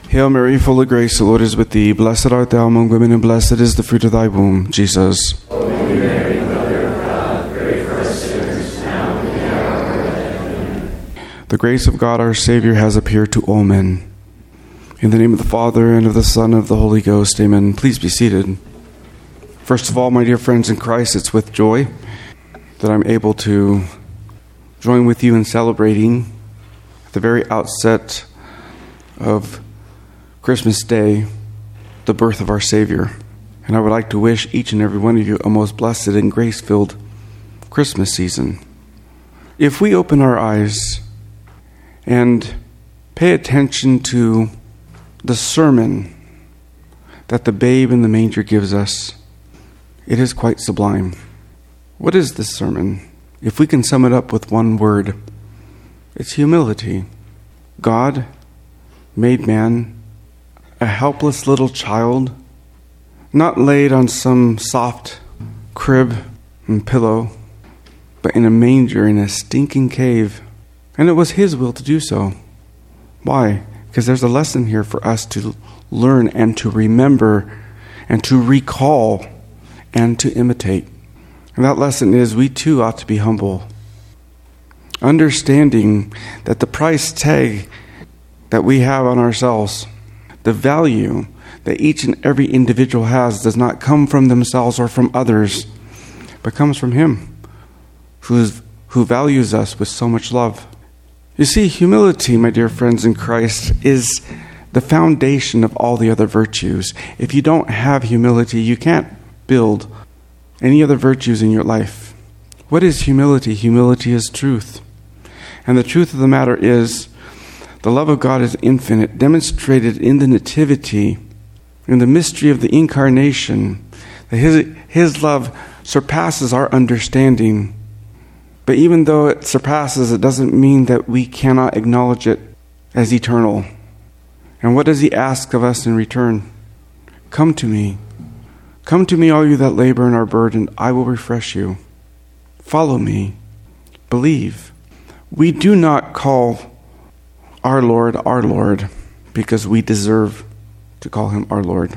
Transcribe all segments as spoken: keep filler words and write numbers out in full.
Hail Mary, full of grace, the Lord is with thee. Blessed art thou among women, and blessed is the fruit of thy womb, Jesus. Holy Mary, Mother of God, pray for us sinners, now and in the hour of our death. Amen. The grace of God our Savior has appeared to all men. In the name of the Father, and of the Son, and of the Holy Ghost, amen. Please be seated. First of all, my dear friends in Christ, it's with joy that I'm able to join with you in celebrating at the very outset of Christmas Day, the birth of our Savior. And I would like to wish each and every one of you a most blessed and grace-filled Christmas season. If we open our eyes and pay attention to the sermon that the babe in the manger gives us, it is quite sublime. What is this sermon? If we can sum it up with one word, it's humility. God made man a helpless little child, not laid on some soft crib and pillow, but in a manger in a stinking cave. And it was his will to do so. Why? Because there's a lesson here for us to learn and to remember and to recall and to imitate. And that lesson is we too ought to be humble, understanding that the price tag that we have on ourselves, the value that each and every individual has, does not come from themselves or from others, but comes from Him who is, who values us with so much love. You see, humility, my dear friends in Christ, is the foundation of all the other virtues. If you don't have humility, you can't build any other virtues in your life. What is humility? Humility is truth. And the truth of the matter is, the love of God is infinite, demonstrated in the nativity, in the mystery of the incarnation. That his, his love surpasses our understanding. But even though it surpasses, it doesn't mean that we cannot acknowledge it as eternal. And what does He ask of us in return? Come to me. Come to me, all you that labor and are burdened, I will refresh you. Follow me. Believe. We do not call our Lord our Lord because we deserve to call Him our Lord.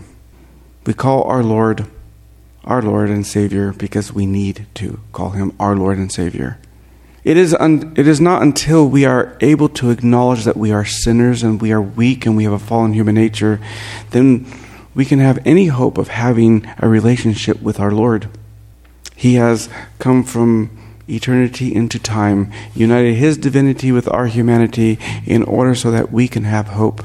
We call our Lord our Lord and Savior because we need to call Him our Lord and Savior. It is un- it is not until we are able to acknowledge that we are sinners and we are weak and we have a fallen human nature, then we can have any hope of having a relationship with our Lord. He has come from eternity into time, united His divinity with our humanity in order so that we can have hope.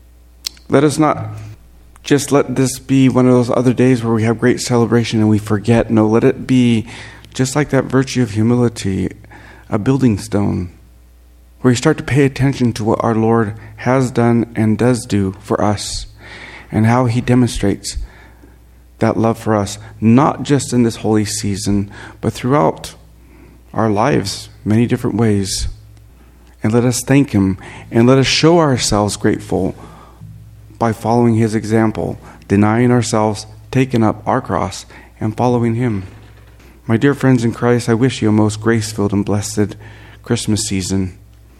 Let us not just let this be one of those other days where we have great celebration and we forget. No, let it be just like that virtue of humility, a building stone, where you start to pay attention to what our Lord has done and does do for us, and how He demonstrates that love for us, not just in this holy season, but throughout our lives, many different ways. And let us thank Him, and let us show ourselves grateful by following His example, denying ourselves, taking up our cross, and following Him. My dear friends in Christ, I wish you a most grace-filled and blessed Christmas season.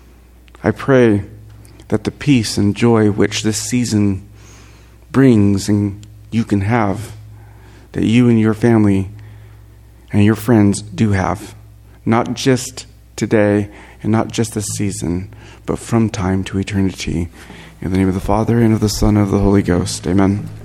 I pray that the peace and joy which this season brings and you can have, that you and your family and your friends do have, not just today and not just this season, but from time to eternity. In the name of the Father, and of the Son, and of the Holy Ghost. Amen.